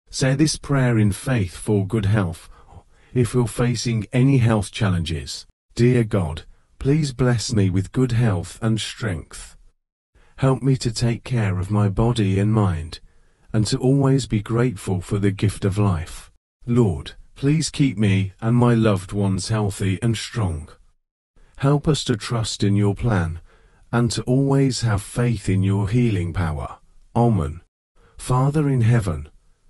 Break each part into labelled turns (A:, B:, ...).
A: Say this prayer in faith for good health. If you're facing any health challenges, dear God, please bless me with good health and strength. Help me to take care of my body and mind, and to always be grateful for the gift of life. Lord, please keep me and my loved ones healthy and strong. Help us to trust in your plan, and to always have faith in your healing power. Amen. Father in heaven,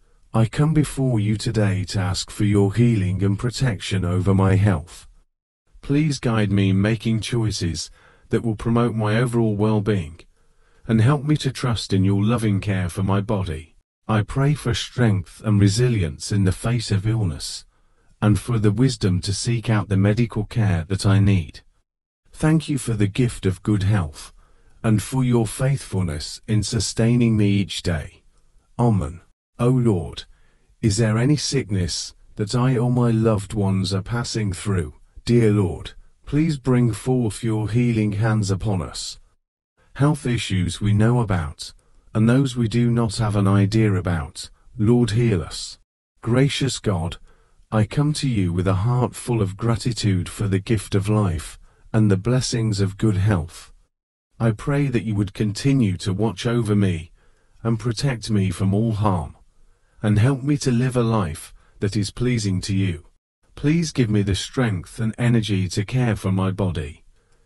A: I come before you today to ask for your healing and protection over my health. Please guide me in making choices that will promote my overall well-being, and help me to trust in your loving care for my body. I pray for strength and resilience in the face of illness, and for the wisdom to seek out the medical care that I need. Thank you for the gift of good health, and for your faithfulness in sustaining me each day. Amen. O Lord, is there any sickness that I or my loved ones are passing through? Dear Lord, please bring forth your healing hands upon us. Health issues we know about, and those we do not have an idea about, Lord, heal us. Gracious God, I come to you with a heart full of gratitude for the gift of life and the blessings of good health. I pray that you would continue to watch over me and protect me from all harm, and help me to live a life that is pleasing to you. Please give me the strength and energy to care for my body,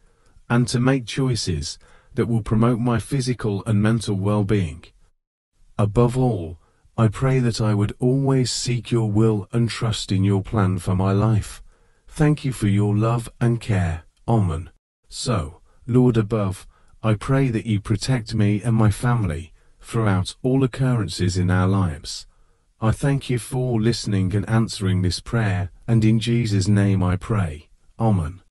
A: and to make choices that will promote my physical and mental well-being. Above all, I pray that I would always seek your will and trust in your plan for my life. Thank you for your love and care. Amen. So, Lord above, I pray that you protect me and my family throughout all occurrences in our lives. I thank you for listening and answering this prayer, and in Jesus' name I pray. Amen.